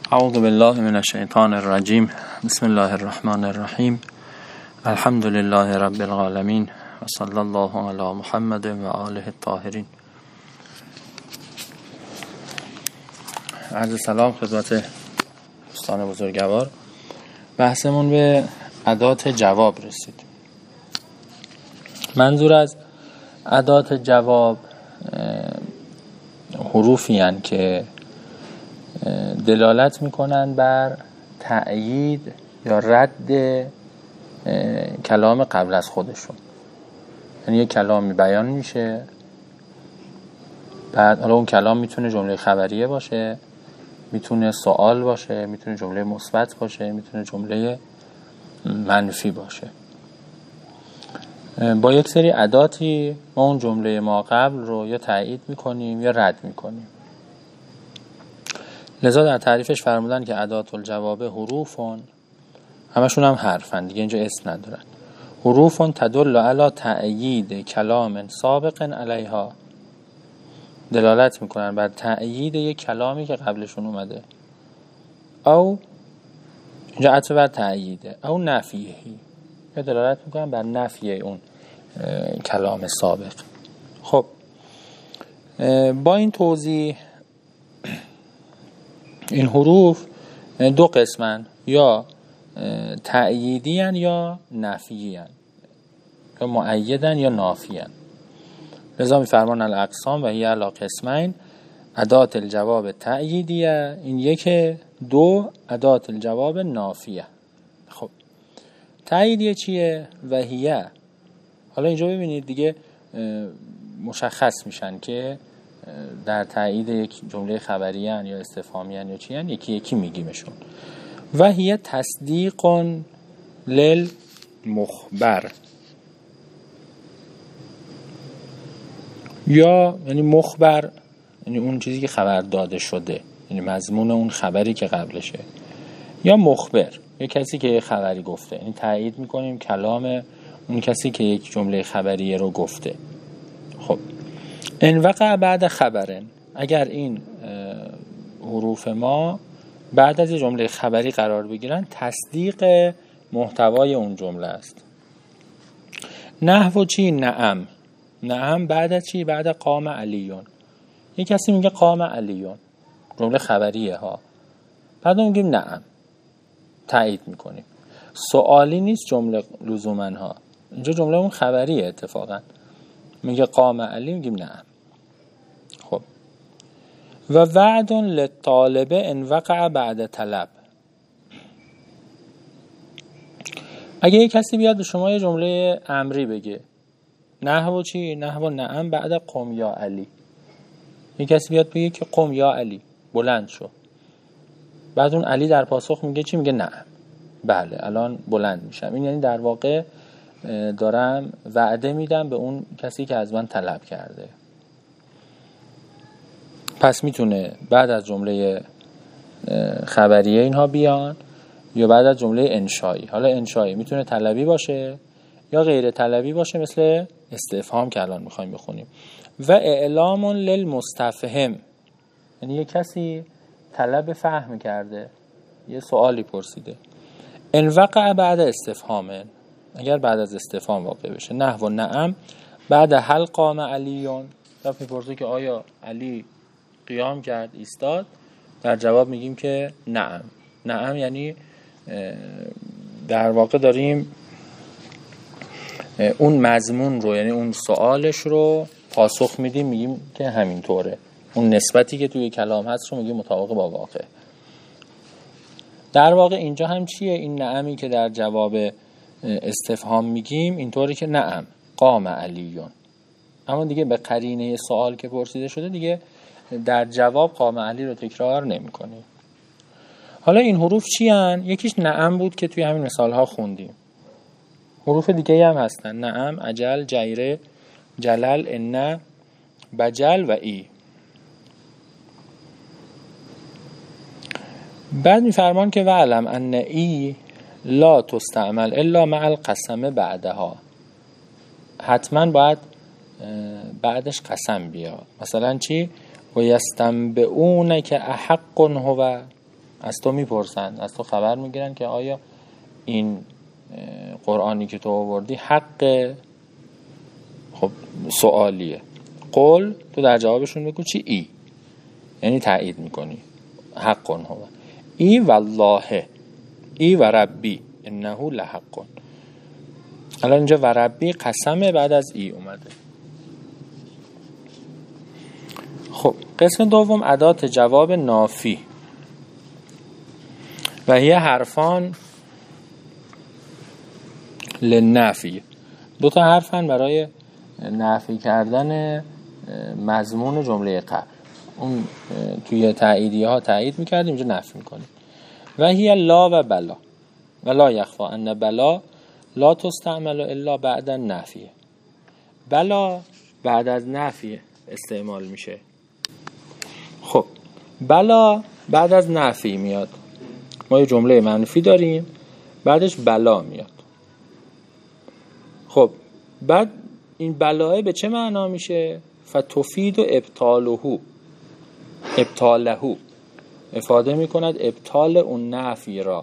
اعوذ بالله من الشیطان الرجیم. بسم الله الرحمن الرحیم. الحمد لله رب العالمین و صلی الله علی محمد و آله الطاهرین. عرض سلام خدمت دوستان بزرگوار. بحثمون به ادات جواب رسید. منظور از ادات جواب حروفی هستند که دلالت میکنن بر تأیید یا رد کلام قبل از خودشون. یعنی یک کلامی بیان میشه، بعد حالا اون کلام میتونه جمله خبریه باشه، میتونه سوال باشه، میتونه جمله مثبت باشه، میتونه جمله منفی باشه. با یک سری اداتی ما اون جمله ما قبل رو یا تأیید میکنیم یا رد میکنیم. لذا در تعریفش فرمودن که ادات الجواب حروفون، همشون هم حرفن دیگه، اینجا اسم ندارن. حروفون تدل علی تأیید کلام سابق علیها، دلالت میکنن بر تأیید یک کلامی که قبلشون اومده، او اینجا عطف بر تأییده، او نفیهی، یا دلالت میکنن بر نفی اون کلام سابق. خب با این توضیح، این حروف دو قسمن، یا تأییدی هن یا نفیی هن، یا مؤیدن یا نافی هن. لذا میفرمان الاقسام و هی علی قسمین، ادات الجواب تأییدیه این یک، دو ادات الجواب نافیه. خب تأییدیه چیه؟ و هی، حالا اینجا ببینید دیگه مشخص میشن که در تأیید یک جمله خبری هن یا استفهامی هن یا چی هن، یکی یکی میگیمشون. و هی تصدیق للمخبر، یا یعنی مخبر یعنی اون چیزی که خبر داده شده، یعنی مضمون اون خبری که قبلشه، یا مخبر یا کسی که یک خبری گفته، یعنی تأیید میکنیم کلام اون کسی که یک جمله خبریه رو گفته. خب ان وقع بعد خبرن، اگر این حروف ما بعد از جمله خبری قرار بگیرن، تصدیق محتوای اون جمله است. نحو چی؟ نعم. نعم بعد از چی؟ بعد قام علیون. یک کسی میگه قام علیون، جمله خبریه ها، بعد میگیم نعم، تایید میکنیم. سوالی نیست جمله لزوما ها، اینجا جمله اون خبریه. اتفاقا میگه قام علی، میگیم نعم. خب و وعد للطالب ان وقع بعد طلب، اگه یک کسی بیاد به شما یه جمله امری بگه، نحو چی؟ نحو نعم بعد قم یا علی. یک کسی بیاد بگه که قم یا علی، بلند شو، بعد اون علی در پاسخ میگه چی؟ میگه نعم، بله الان بلند میشم. این یعنی در واقع دارم وعده میدم به اون کسی که از من طلب کرده. پس میتونه بعد از جمله خبریه اینها بیان، یا بعد از جمله انشایی. حالا انشایی میتونه طلبی باشه یا غیر طلبی باشه، مثل استفهام که الان میخوایم بخونیم. و اعلام للمستفهم، یعنی یک کسی طلب فهم کرده، یه سوالی پرسیده. ان وقع بعد استفهام، اگر بعد از استفهام واقع بشه. نحو نعم بعد هل قام علیون، طرف میپرسه که آیا علی قیام کرد، ایستاد، در جواب میگیم که نعم. نعم یعنی در واقع داریم اون مضمون رو، یعنی اون سوالش رو پاسخ میدیم، میگیم که همینطوره. اون نسبتی که توی کلام هست رو میگیم مطابق با واقع. در واقع اینجا هم چیه؟ این نعمی که در جواب استفهام میگیم اینطوری که نعم قام علیون، اما دیگه به قرینه سوال که پرسیده شده دیگه در جواب قام علی رو تکرار نمی کنیم. حالا این حروف چی هن؟ یکیش نعم بود که توی همین مثال ها خوندیم. حروف دیگه هم هستن: نعم، اجل، جیره، جلل، ان، بجل و ای. بعد میفرمان که وعلم ان ای لا تستعمل الا مع القسم بعدها، حتما باید بعدش قسم بیاد. مثلا چی؟ و یستنبئونک احق هو، از تو میپرسن، از تو خبر میگیرن که آیا این قرآنی که تو آوردی حقه؟ خب سوالیه. قل، تو در جوابشون بگو چی؟ ای، یعنی تایید میکنی حق هو. ای والله، ای و ربی انه لحق. الان اینجا و ربی قسمه، بعد از ای اومده. خب قسم دوم ادات جواب نافی و هی حرفان للنفی. دو تا حرفن برای نفی کردن مضمون جمله قبل. اون توی تاییدیه ها تایید میکردیم، اینجا نفی میکنیم. و هی لا و بلا و لا یخفا ان بلا لا تستعمل الا بعد النفی. بلا بعد از نفی استعمال میشه. خب بلا بعد از نفی میاد. ما یه جمله منفی داریم، بعدش بلا میاد. خب بعد این بلاه به چه معنا میشه؟ فتفید و ابطالهو افاده میکند ابطال اون نفی را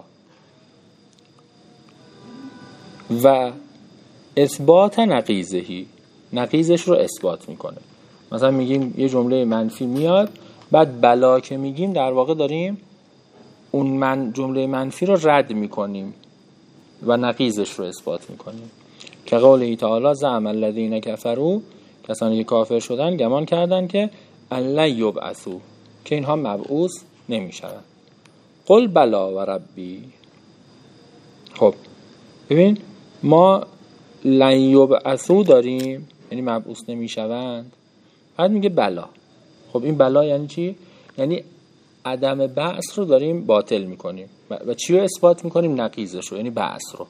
و اثبات نقیضش رو اثبات میکنه. مثلا میگیم یه جمله منفی میاد، بعد بلا که میگیم در واقع داریم اون جمله منفی رو رد میکنیم و نقیضش رو اثبات میکنیم. که قوله تعالی زعم الذین کفروا، کسانی که کافر شدن گمان کردن که لن یبعثوا، که اینها مبعوث نمیشوند. قل بلا و ربی. خب ببین ما لن یبعثوا داریم، یعنی مبعوث نمیشوند، بعد میگه بلا. خب این بلا یعنی چی؟ یعنی عدم بعث رو داریم باطل میکنیم و چی رو اثبات میکنیم؟ نقیضش رو، یعنی بعث رو.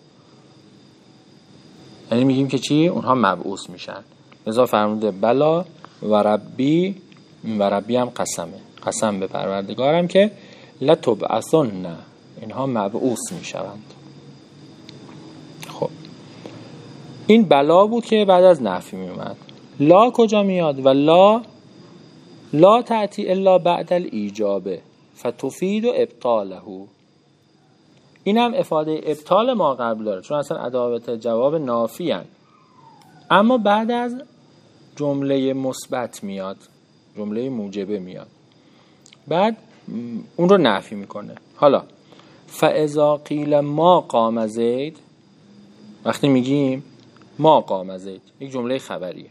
یعنی میگیم که چی؟ اونها مبعوث میشن. لذا فرموده بلا و ربی، و ربی هم قسمه، قسم به پروردگارم که لتبعثن، اینها مبعوث میشوند. خب این بلا بود که بعد از نفی میومد. لا کجا میاد؟ و لا تأتی الا بعد الایجاب فتفید و ابطاله. این هم افاده ابطال ما قبل داره، چون اصلا ادوات جواب نافی هن. اما بعد از جمله مثبت میاد، جمله موجبه میاد، بعد اون رو نفی میکنه. حالا فاذا قیل ما قام زید، وقتی میگیم ما قام زید، یک جمله خبریه.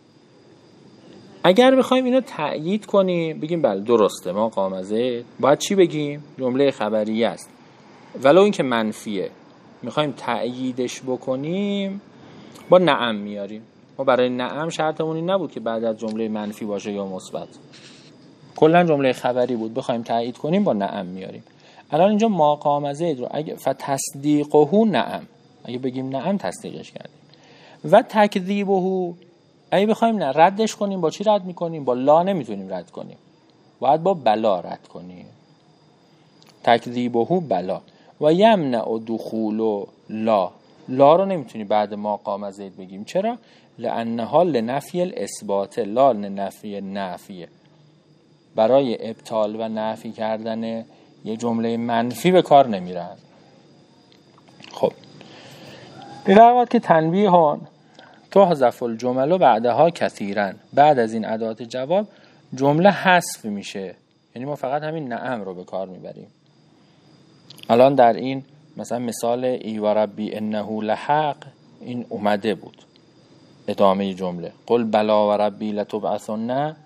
اگر بخوایم اینو تأیید کنیم، بگیم بله درسته ما قام زید، باید چی بگیم؟ جمله خبریه است، ولو این که منفیه. میخوایم تأییدش بکنیم، با نعم میاریم. ما برای نعم شرطمون این نبود که بعد از جمله منفی باشه یا مثبت، کلا جمله خبری بود. بخوایم تأیید کنیم با نعم میاریم. الان اینجا ما قام زید رو اگه فتصدیقه نعم، اگه بگیم نعم تصدیقش کردیم. و تکذیبه اگه بخوایم نه ردش کنیم، با چی رد میکنیم؟ با لا نمیتونیم رد کنیم، باید با بلا رد کنیم. تکذیبه بلا و یمنع دخول لا رو نمیتونی بعد ما قام زید بگیم. چرا؟ لانها لنفی الاثبات لا لنفی نافیه. برای ابطال و نفی کردن یه جمله منفی به کار نمیرن. خب در واقع که تنبیه هون تحذف الجمل بعدها کثیرا، بعد از این ادوات جواب جمله حذف میشه، یعنی ما فقط همین نعم رو به کار میبریم. الان در این مثلا مثال ای و ربی انه لحق، این اومده بود ادامه جمله قل بلا و ربی لتبعثن،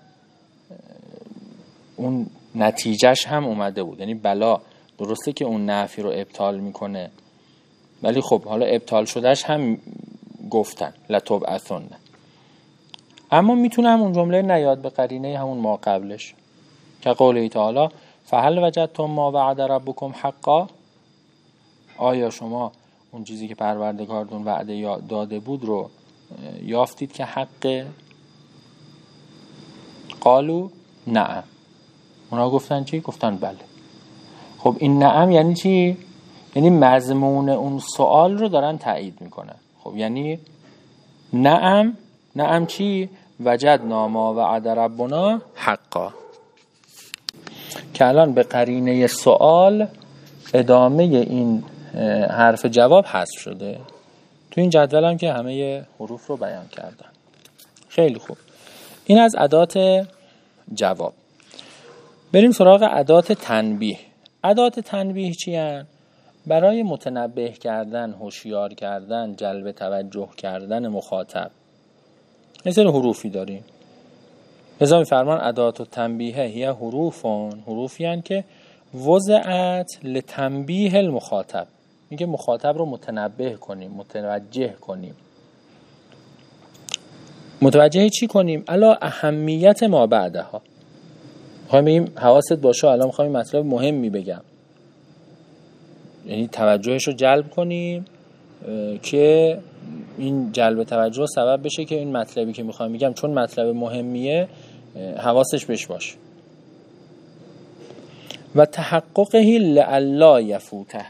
اون نتیجهش هم اومده بود. یعنی بلا درسته که اون نفی رو ابطال میکنه، ولی خب حالا ابطال شدهش هم گفتن لتبعثن، اما میتونم اون جمله نیاد به قرینه همون ما قبلش، که قوله تعالی فهل وجدتم ما وعد ربکم حقا، آیا شما اون چیزی که پروردگارتون وعده داده بود رو یافتید که حقه؟ قالو نعم، اونا گفتن چی؟ گفتن بله. خب این نعم یعنی چی؟ یعنی مضمون اون سوال رو دارن تایید میکنن. خب یعنی نعم چی؟ وجدنا ما وعد ربنا حقا. که الان به قرینه سوال ادامه این حرف جواب حذف شده. تو این جدول هم که همه حروف رو بیان کردن. خیلی خوب. این از ادات جواب. بریم سراغ ادات تنبیه. ادات تنبیه چی هستند؟ برای متنبه کردن، هوشیار کردن، جلب توجه کردن مخاطب. یه سری حروفی داریم. لذا می‌فرمان ادات التنبیه هی حروفی هستند که وضعت لتنبیه المخاطب. میگه مخاطب رو متنبه کنیم، متوجه کنیم. متوجه چی کنیم؟ الا اهمیت ما بعدها. میخوایم بگیم حواست باشه، الان میخوایم مطلب مهمی بگم، یعنی توجهش رو جلب کنیم که این جلب توجه سبب بشه که این مطلبی که میخوایم بگم چون مطلب مهمیه حواسش بهش باشه. و تحققه لعلا یفوته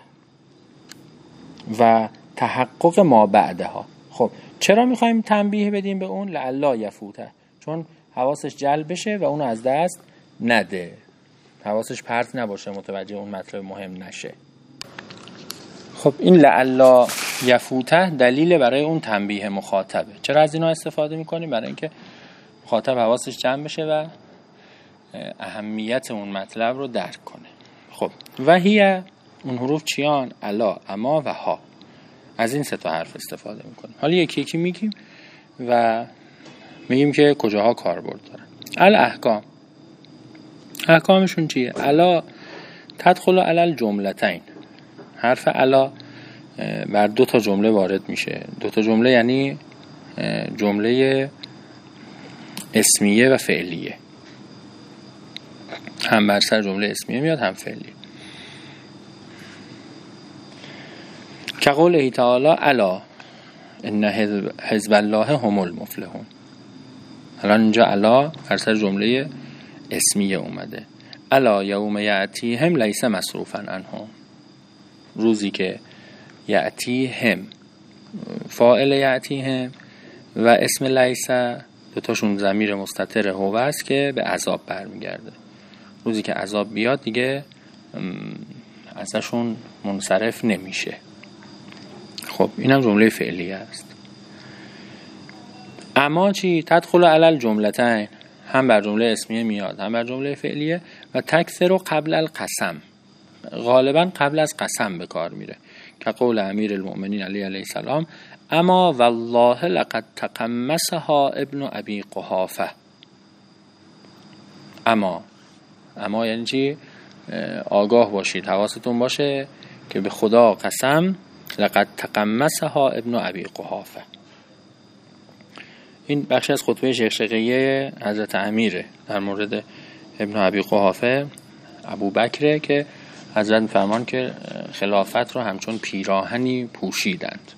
و تحقق ما بعدها. خب چرا میخوایم تنبیه بدیم به اون؟ لعلا یفوته، چون حواسش جلب بشه و اونو از دست نده، حواسش پرت نباشه، متوجه اون مطلب مهم نشه. خب این لعلا یفوته دلیل برای اون تنبیه مخاطبه. چرا از اینا استفاده میکنیم؟ برای اینکه مخاطب حواسش جمع بشه و اهمیت اون مطلب رو درک کنه. خب و هیه اون حروف چیان؟ الا، اما و ها. از این سه تا حرف استفاده میکنیم. حالا یکی یکی میگیم و میگیم که کجاها کاربرد دارن. الاحکام، احکامشون چیه؟ الا تدخل علی الجملتین. حرف الا بر دو تا جمله وارد میشه. دو تا جمله یعنی جمله اسمیه و فعلیه. هم بر سر جمله اسمیه میاد هم فعلی. که قوله تعالی الا ان حزب الله هم المفلحون. الان اینجا الا بر سر جمله اسمیه اومده. الا یوم یأتیهم لیس مصروفا عنهم. روزی که یأتیهم فاعل یأتیهم و اسم لیس دوتاشون ضمیر مستتر هو است که به عذاب برمیگرده. روزی که عذاب بیاد دیگه ازشون منصرف نمیشه. خب اینم جمله فعلیه است. اما چی؟ تدخل علی الجملتین، هم بر جمله اسمیه میاد هم بر جمله فعلیه. و تکثر قبل القسم، غالبا قبل از قسم به کار میره. که قول امیر المؤمنین علیه السلام اما والله لقد تقمصها ابن ابی قحافه. اما یعنی چی؟ آگاه باشید، حواستون باشه که به خدا قسم لقد تقمصها ابن ابی قحافه. این بخش از خطبه شیخ شقیه حضرت امیره در مورد ابن ابی قحافه ابوبکر که حضرت فرمان که خلافت رو همچون پیراهنی پوشیدند.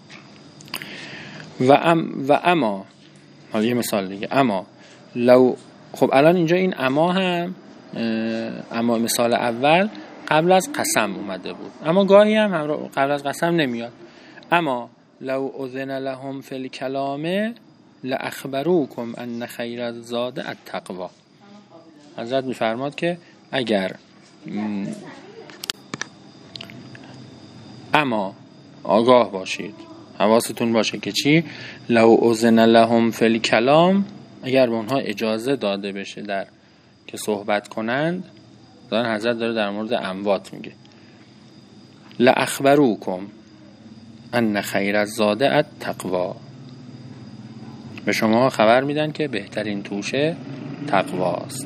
و اما حالا یه مثال دیگه، اما لو. خب الان اینجا این اما هم اما مثال اول قبل از قسم اومده بود، اما گاهی هم قبل از قسم نمیاد. اما لو اذن لهم فی الکلام لاخبروکم ان خیر الزاد التقوا. حضرت میفرماد که اگر اما آگاه باشید، حواستون باشه که چی؟ لو اذن لهم فی الکلام، اگر به اونها اجازه داده بشه در که صحبت کنند. دارن حضرت داره در مورد اموات میگه. لاخبروکم ان خیر الزاد التقوا، به شما خبر میدن که بهترین توشه تقواست.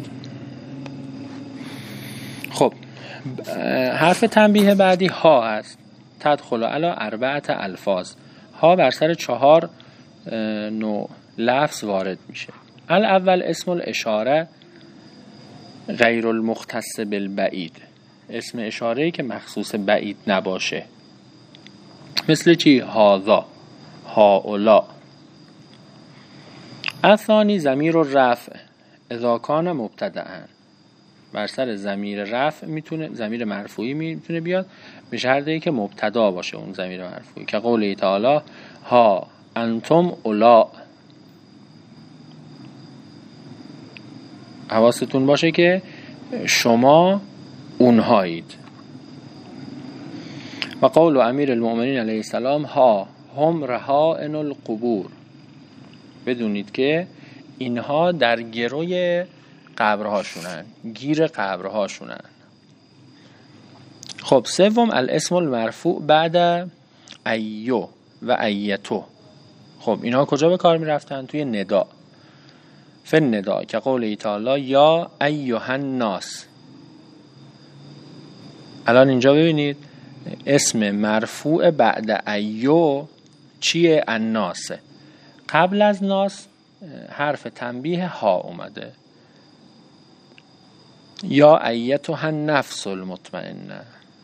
خب حرف تنبیه بعدی ها است. تدخل علی اربعه الفاظ. ها بر سر 4 نوع لفظ وارد میشه. الاول اسم الاشاره غیر المختص بالبعید، اسم اشاره‌ای که مخصوص بعید نباشه. مثل چی؟ هذا، هؤلاء. الثانی ضمیر الرفع اذا کان مبتدأ. بر سر ضمیر رفع میتونه، ضمیر مرفوعی میتونه بیاد به شرطی که مبتدا باشه اون ضمیر مرفوعی. که قوله تعالی ها انتم اولا. حواستون باشه که شما اونهایید. و قول امیر المؤمنین علیه السلام ها هم رهائن القبور، بدونید که اینها در گروی قبرهاشونن، گیر قبرهاشونن. خب سوم الاسم المرفوع بعد ایو و ایتو. خب اینها کجا به کار می رفتن؟ توی ندا. فن ندا که قوله تعالی یا ایها الناس. الان اینجا ببینید اسم مرفوع بعد ایو چیه؟ الناسه. قبل از ناس حرف تنبیه ها اومده. یا ایتها النفس المطمئنه.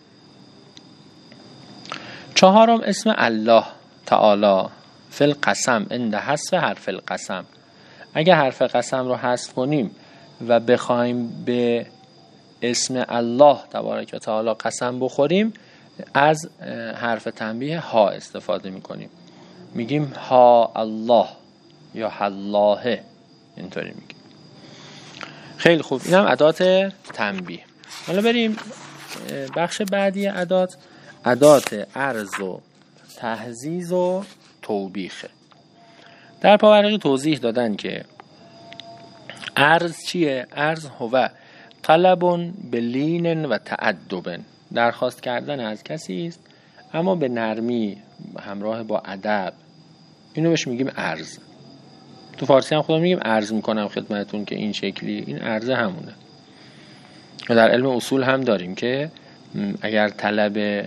چهارم اسم الله تعالی فی القسم عند حذف حرف القسم. اگه حرف قسم رو حذف کنیم و بخوایم به اسم الله تبارک و تعالی قسم بخوریم، از حرف تنبیه ها استفاده میکنیم، میگیم ها الله یا الله، اینطوری میگیم. خیلی خوب، این هم ادات تنبیه. حالا بریم بخش بعدی ادات، ادات عرض و تهذیز و توبیخه. در پاورقی توضیح دادن که عرض چیه؟ عرض هو طلب بلین و تأدب، درخواست کردن از کسی است اما به نرمی همراه با ادب، اینو بهش میگیم عرض. تو فارسی هم خودم میگیم عرض میکنم خدمتون که این شکلی، این عرض همونه. و در علم اصول هم داریم که اگر طلب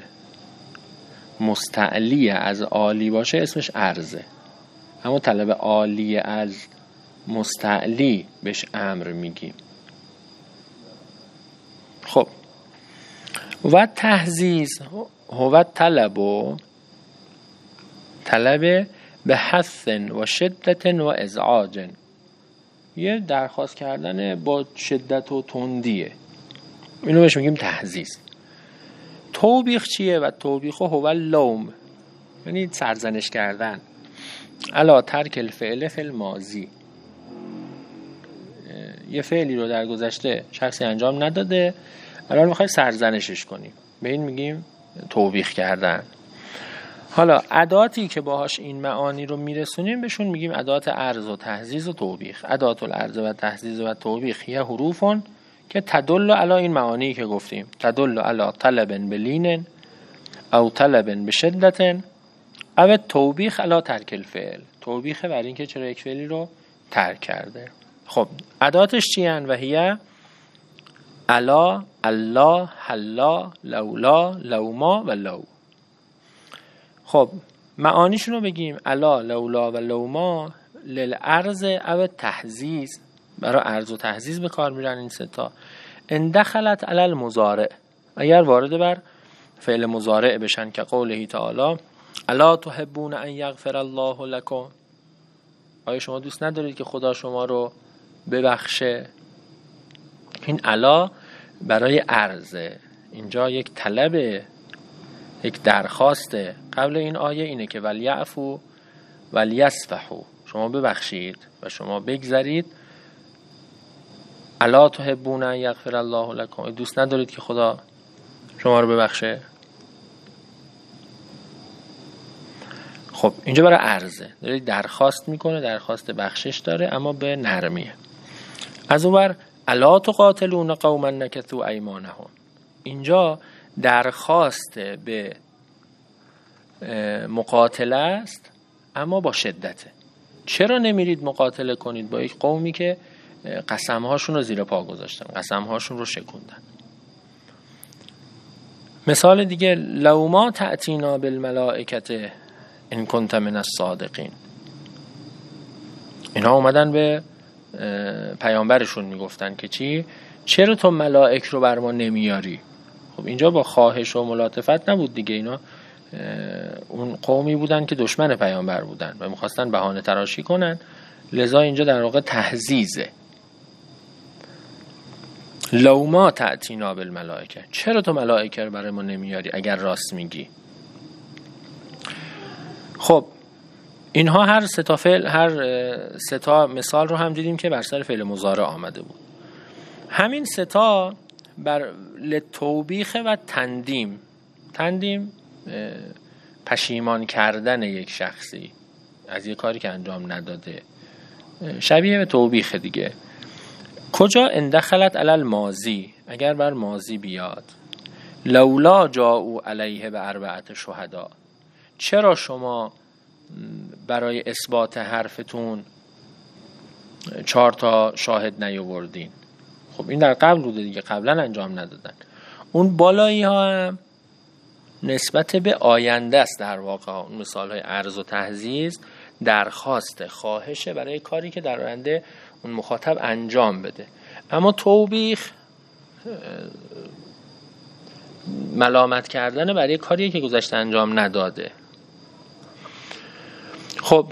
مستعلی از عالی باشه اسمش عرضه، اما طلب عالی از مستعلی بهش امر میگیم. خب و تهذیز هو طلب به حث و شدت و ازعاج، یه درخواست کردن با شدت و تندیه، اینو بهش میگیم تهذیز. توبیخ چیه؟ و توبیخ هو اللوم، یعنی سرزنش کردن. الا ترک الفعل فی الماضی، یه فعلی رو در گذشته شخصی انجام نداده، الان میخوای سرزنشش کنیم، به این میگیم توبیخ کردن. حالا اداتی که باهاش این معانی رو میرسونیم بهشون میگیم ادات عرض و تهذیز و توبیخ. ادات العرض و تهذیز و توبیخ یه حروفون که تدل علی این معانی که گفتیم، تدل علی طلب بلین او طلب بشدت او توبیخ علی ترک الفعل، توبیخ برای اینکه چرا یک فعلی رو ترک کرده. خب اداتش چی هن؟ و هیه الا، الله، حلا، لولا، لوما و لو. خب معانیشون رو بگیم. الا، لولا و لوما للعرض او تهذیز، برای عرض و تهذیز به کار میرن این سه تا. ان دخلت علی المضارع، اگر وارد بر فعل مضارع بشن که قوله تعالی الا تحبون ان یغفر الله لکم، آیا شما دوست ندارید که خدا شما رو ببخشه؟ این الا برای عرضه، اینجا یک طلب، یک درخواسته. قبل این آیه اینه که ولیعفو ولیصفحوا، شما ببخشید و شما بگذرید. الا تحبون ان یغفر الله لکم، دوست ندارید که خدا شما رو ببخشه؟ خب اینجا برای عرضه، داره درخواست میکنه، درخواست بخشش داره اما به نرمیه. از اونور الا تقاتلون قوما نکثوا ایمانهم، اینجا درخواست به مقاتله است اما با شدته. چرا نمیرید مقاتله کنید با یک قومی که قسمهاشون رو زیر پا گذاشتن، قسمهاشون رو شکوندن؟ مثال دیگه لو ما تأتینا بالملائکه ان کنت من الصادقین، اینا اومدن به پیامبرشون میگفتن که چی؟ چرا تو ملائک رو بر ما نمیاری؟ خب اینجا با خواهش و ملاطفت نبود دیگه، اینا اون قومی بودن که دشمن پیامبر بودن و میخواستن بهانه تراشی کنن، لذا اینجا در واقع تهذیزه. لو ما تأتینا بالملائکه، چرا تو ملائکه رو برای ما نمیاری اگر راست میگی؟ خب اینها هر سه تا فعل، هر سه تا مثال رو هم دیدیم که بر سر فعل مضارع آمده بود. همین سه تا بر لتوبیخ و تندیم پشیمان کردن یک شخصی از یک کاری که انجام نداده، شبیه به توبیخ دیگه. کجا؟ اندخلت علی الماضی، اگر بر ماضی بیاد. لولا جاءوا علیه باربعه شهدا، چرا شما برای اثبات حرفتون 4 تا شاهد نیاوردین؟ خب این در قبل بوده دیگه، قبلا انجام ندادن. اون بالایی ها هم نسبت به آینده است در واقع. اون مثال های عرض و تحزیز درخواست، خواهشه برای کاری که در آینده اون مخاطب انجام بده. اما توبیخ ملامت کردن برای کاری که گذشته انجام نداده. خب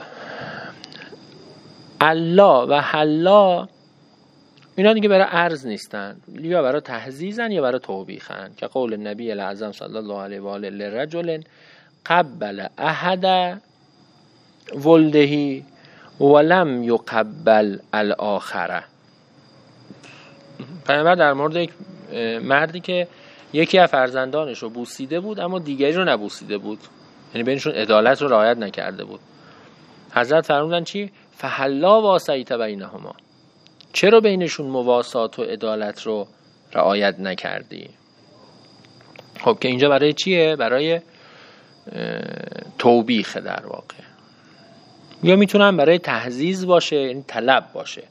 الله و حلا اینا دیگه برای عرض نیستن، یا برای تحزیزن یا برای توبیخن، که قول نبی الاعظم صلی الله علیه و آله لرجل قبل احد ولده ولم یقبل الاخره. پیامبر در مورد یک مردی که یکی از فرزندانش رو بوسیده بود اما دیگری رو نبوسیده بود، یعنی بینشون عدالت رو رعایت نکرده بود، حضرت فرمودن چی؟ فحلا واسیت بینهما، چرا بینشون مواسات و عدالت رو رعایت نکردی؟ خب که اینجا برای چیه؟ برای توبیخ در واقع، یا میتونم برای تحزیز باشه، یعنی طلب باشه،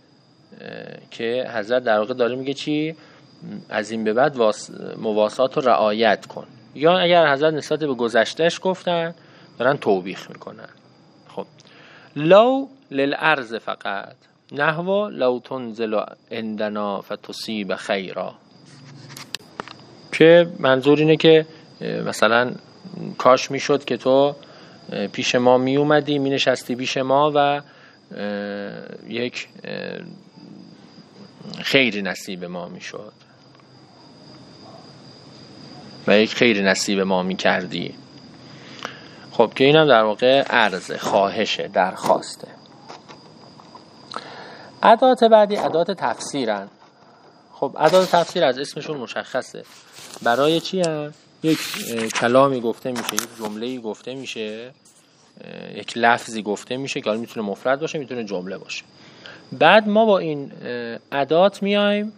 که حضرت در واقع داره میگه چی؟ از این به بعد مواسات رو رعایت کن. یا اگر حضرت نسبت به گذشتهش گفتن دارن توبیخ میکنن. خب لو للعرض فقط، نحو لو تنزل عندنا فتصیب خیرا، که منظور اینه که مثلا کاش میشد که تو پیش ما می اومدی، می نشستی پیش ما و یک خیر نصیب ما میشد و یک خیر نصیب ما می کردی. خب که اینم در واقع عرض، خواهشه، درخواسته. ادات بعدی ادات تفسیرن. خب ادات تفسیر از اسمشون مشخصه، برای چی هم؟ یک کلامی گفته میشه، یک جمله‌ای گفته میشه، یک لفظی گفته میشه که حالا میتونه مفرد باشه، میتونه جمله باشه. بعد ما با این ادات میایم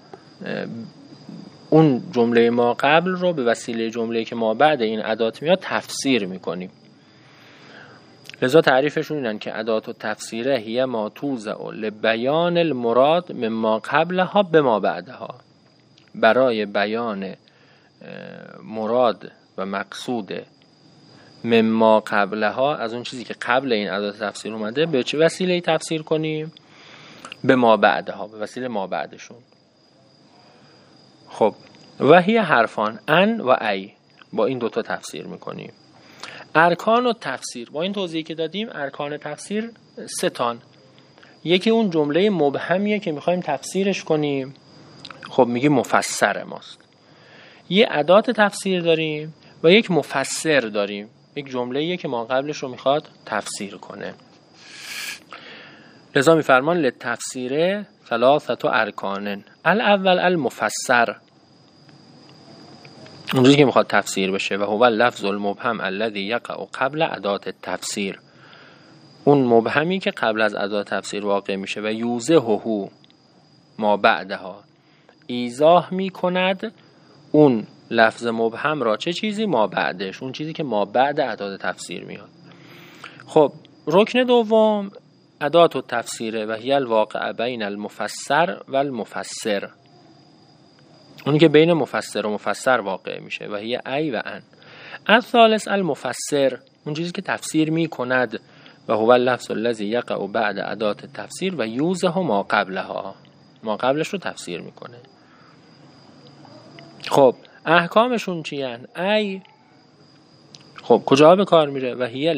اون جمله ما قبل رو به وسیله جمله‌ای که ما بعد این ادات میاد تفسیر میکنیم. لذا تعریفشون اینن که ادات و تفسیره هیه ما توزع لبیان المراد مما قبلها به ما بعدها، برای بیان مراد و مقصود مما قبلها، از اون چیزی که قبل این ادات تفسیر اومده، به چه وسیله تفسیر کنیم؟ به ما بعدها، به وسیله ما بعدشون. خب و هی حرفان ان و ای، با این دوتا تفسیر میکنیم. ارکان و تفسیر، با این توضیحی که دادیم ارکان تفسیر 3 تا. یکی اون جمله مبهمیه که میخوایم تفسیرش کنیم، خب میگیم مفسر ماست. یه ادات تفسیر داریم و یک مفسر داریم، یک جمله‌ایه که ما قبلش رو میخواد تفسیر کنه. لذا میفرمان لتفسیره 3 ارکان، الاول المفسر، اونجوری که میخواد تفسیر بشه، و هو لفظ المبهم الذي یقع قبل ادات التفسیر، اون مبهمی که قبل از ادات تفسیر واقع میشه، و یوزهه ما بعدها، ایضاح میکند اون لفظ مبهم را چه چیزی؟ ما بعدش، اون چیزی که ما بعد ادات تفسیر میاد. خب رکن دوم ادات التفسیره و هی الواقع بین المفسر و المفسر، اونی که بین مفسر و مفسر واقع میشه، و هی ای و ان. الثالث المفسر، اون چیزی که تفسیر میکند، و هو اللفظ الذی یقع بعد ادات التفسیر و یوزه ما قبلها، ما قبلش رو تفسیر میکنه. خب احکامشون چی هن؟ ای خب کجا به کار میره؟ و هی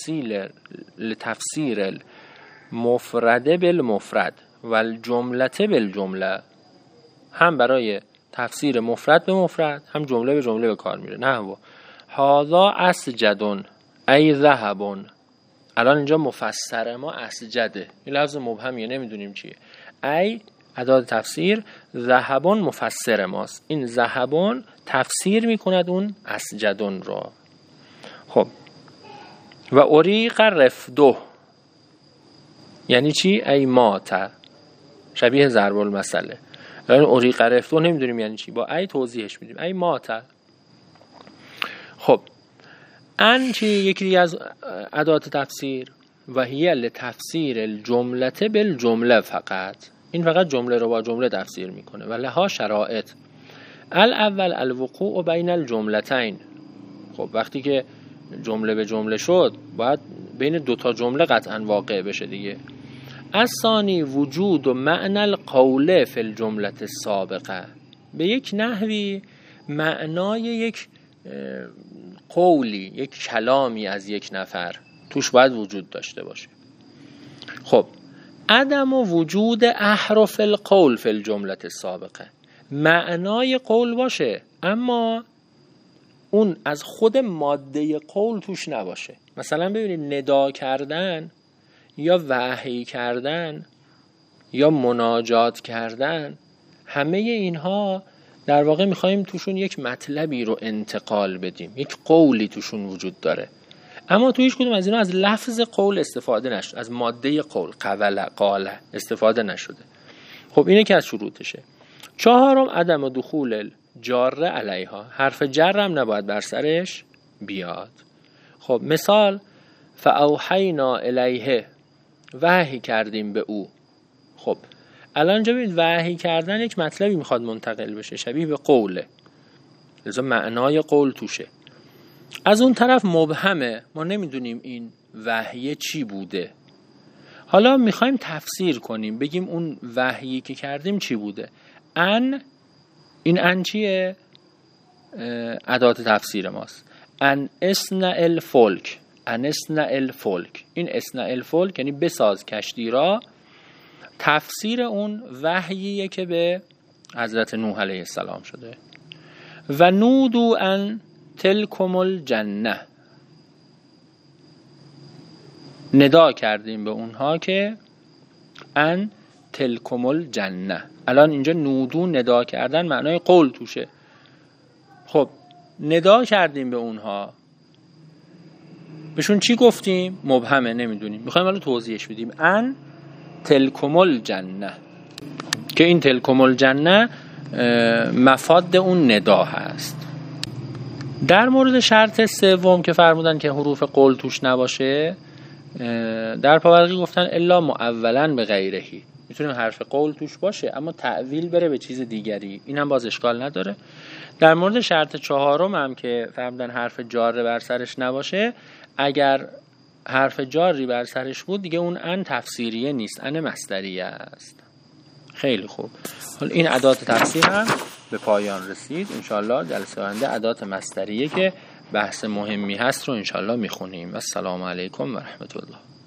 لتفسیر المفرد بالمفرد و الجمله بالجمله، هم برای تفسیر مفرد به مفرد، هم جمله به جمله به کار میره. نه هذا اسجد ای ذهب، الان اینجا مفسر ما اسجده، این لفظ مبهمیه نمیدونیم چیه. ای ادات تفسیر ذهبون مفسر ماست. این ذهبون تفسیر میکند اون اسجدون را. خب و اریق رفدو یعنی چی؟ ای مات، شبیه ضرب المثله. یعنی اریق رفدو نمیدونیم یعنی چی، با ای توضیحش میدیم، ای مات. خب ان چی؟ یکی دیگه از ادات تفسیر و هی لتفسیر الجمله بالجمله فقط. این فقط جمله رو با جمله تفسیر میکنه و لها شرایط. الاول الوقوع بین الجملتین. خب وقتی که جمله به جمله شد باید بین دوتا جمله قطعا واقع بشه دیگه. الثانی وجود و معنی القول فی الجمله السابقه. به یک نحوی معنای یک قولی، یک کلامی از یک نفر توش باید وجود داشته باشه. خب عدم وجود احرف القول فی الجمله السابقه. معنای قول باشه اما اون از خود ماده قول توش نباشه. مثلا ببینید ندا کردن یا وحی کردن یا مناجات کردن، همه اینها در واقع میخواییم توشون یک مطلبی رو انتقال بدیم، یک قولی توشون وجود داره، اما تو هیچ کدوم از اینا از لفظ قول استفاده نشده، از ماده قول قال استفاده نشده. خب اینه که از شروطشه. چهارم عدم دخول جار علیها. حرف جر هم نباید بر سرش بیاد. خب مثال فاوحینا الیه، وحی کردیم به او. خب الان اینجا ببینید وحی کردن یک مطلبی میخواد منتقل بشه، شبیه به قوله، لذا معنای قول توشه. از اون طرف مبهمه، ما نمیدونیم این وحی چی بوده. حالا میخوایم تفسیر کنیم، بگیم اون وحیی که کردیم چی بوده. این ان چیه؟ ادات تفسیر ماست. ان اصنع الفلک، ان اصنع الفلک. این اصنع الفلک یعنی بساز کشتی را. تفسیر اون وحییه که به حضرت نوح علیه السلام شده. و نودو ان تلکم الجنه، ندا کردیم به اونها که ان تلکم الجنه. الان اینجا نودو ندا کردن معنای قول توشه. خب ندا کردیم به اونها، بهشون چی گفتیم؟ مبهمه، نمیدونیم، میخوایم حالا توضیحش بدیم. ان تلکم الجنه، که این تلکم الجنه مفاد اون ندا هست. در مورد شرط سوم که فرمودن که حروف قول توش نباشه، در پاورقی گفتن الا معولا به غیرهی. میتونیم حرف قول توش باشه اما تعویل بره به چیز دیگری، این هم باز اشکال نداره. در مورد شرط چهارم هم که فرمودن حرف جار بر سرش نباشه، اگر حرف جاری بر سرش بود دیگه اون ان تفسیریه نیست، ان مصدریه است. خیلی خوب، حالا این ادات تفسیر هم به پایان رسید. انشالله جلسه آینده ادات مصدریه که بحث مهمی هست رو انشالله میخونیم. السلام علیکم و رحمت الله.